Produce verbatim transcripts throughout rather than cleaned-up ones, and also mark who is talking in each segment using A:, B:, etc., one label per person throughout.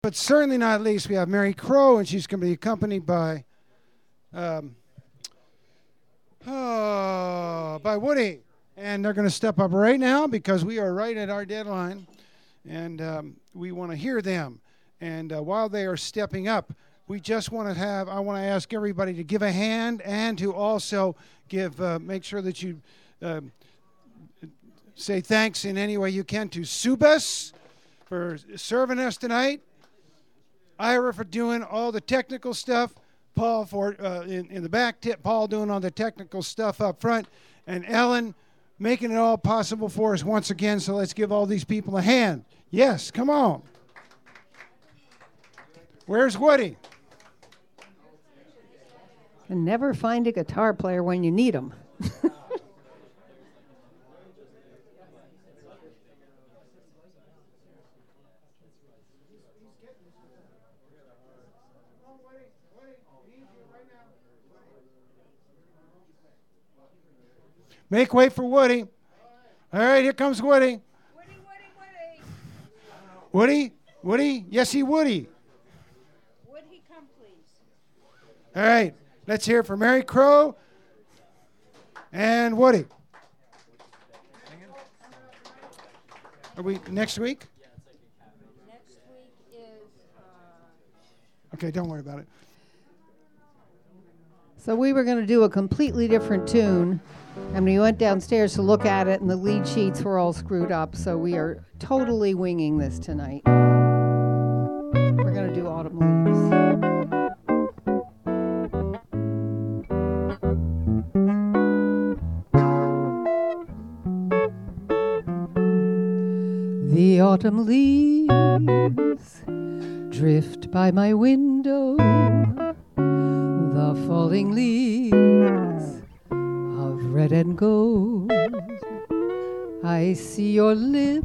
A: But certainly not least, we have Mary Crow, and she's going to be accompanied by um, oh, by Woody. And they're going to step up right now because we are right at our deadline, and um, we want to hear them. And uh, while they are stepping up, we just want to have, I want to ask everybody to give a hand and to also give, uh, make sure that you uh, say thanks in any way you can to Subas for serving us tonight. Ira for doing all the technical stuff, Paul for uh, in, in the back, t- Paul doing all the technical stuff up front, and Ellen making it all possible for us once again. So let's give all these people a hand. Yes, come on. Where's Woody?
B: Can never find a guitar player when you need them.
A: Make way for Woody. All right, here comes Woody.
C: Woody, Woody, Woody.
A: Woody? Woody? Yes, he Woody.
C: Would he come, please?
A: All right, let's hear from Mary Crow and Woody. Are we next week?
C: Next week is... Uh...
A: Okay, don't worry about it.
B: So we were going to do a completely different tune, and we went downstairs to look at it, and the lead sheets were all screwed up, so we are totally winging this tonight. We're going to do Autumn Leaves. The autumn leaves drift by my window, the falling leaves of red and gold. I see your lips,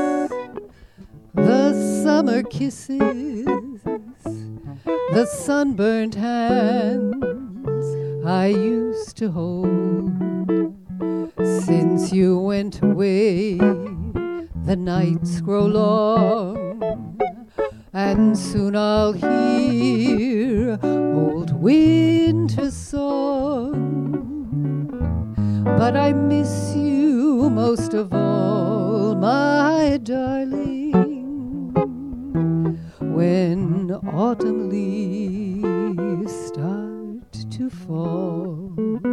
B: the summer kisses, the sunburnt hands I used to hold. Since you went away, the nights grow long, and soon I'll hear old winter song. But I miss you most of all, my darling, when autumn leaves start to fall.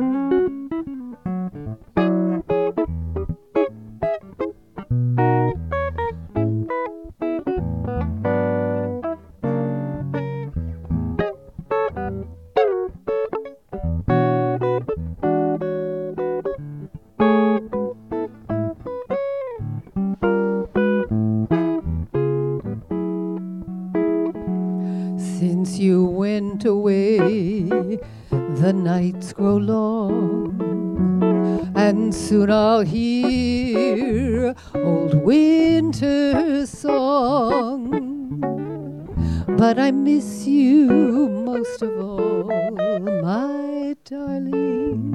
B: Since you went away, the nights grow long, and soon I'll hear old winter song. But I miss you most of all, my darling,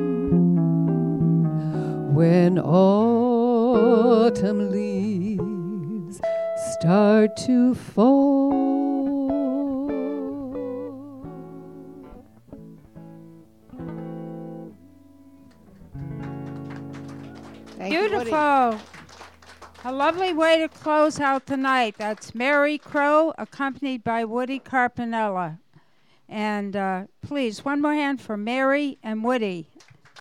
B: when autumn leaves start to fall.
C: Beautiful. A lovely way to close out the night. That's Mary Crow, accompanied by Woody Carpinella. And uh, please, one more hand for Mary and Woody.